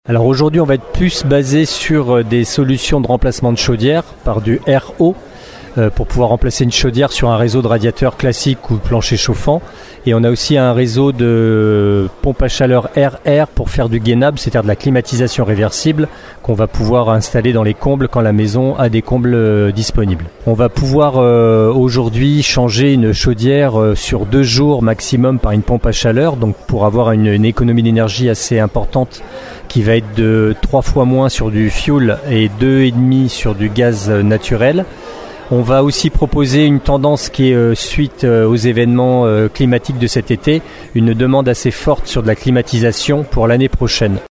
Alors aujourd'hui, on va être plus basé sur des solutions de remplacement de chaudière par du RO pour pouvoir remplacer une chaudière sur un réseau de radiateurs classique ou plancher chauffant. Et on a aussi un réseau de pompe à chaleur RR pour faire du gainable, c'est-à-dire de la climatisation réversible qu'on va pouvoir installer dans les combles quand la maison a des combles disponibles. On va pouvoir aujourd'hui changer une chaudière sur 2 jours maximum par une pompe à chaleur, donc pour avoir une économie d'énergie assez importante qui va être de 3 fois moins sur du fioul et 2,5 sur du gaz naturel. On va aussi proposer une tendance qui est suite aux événements climatiques de cet été, une demande assez forte sur de la climatisation pour l'année prochaine.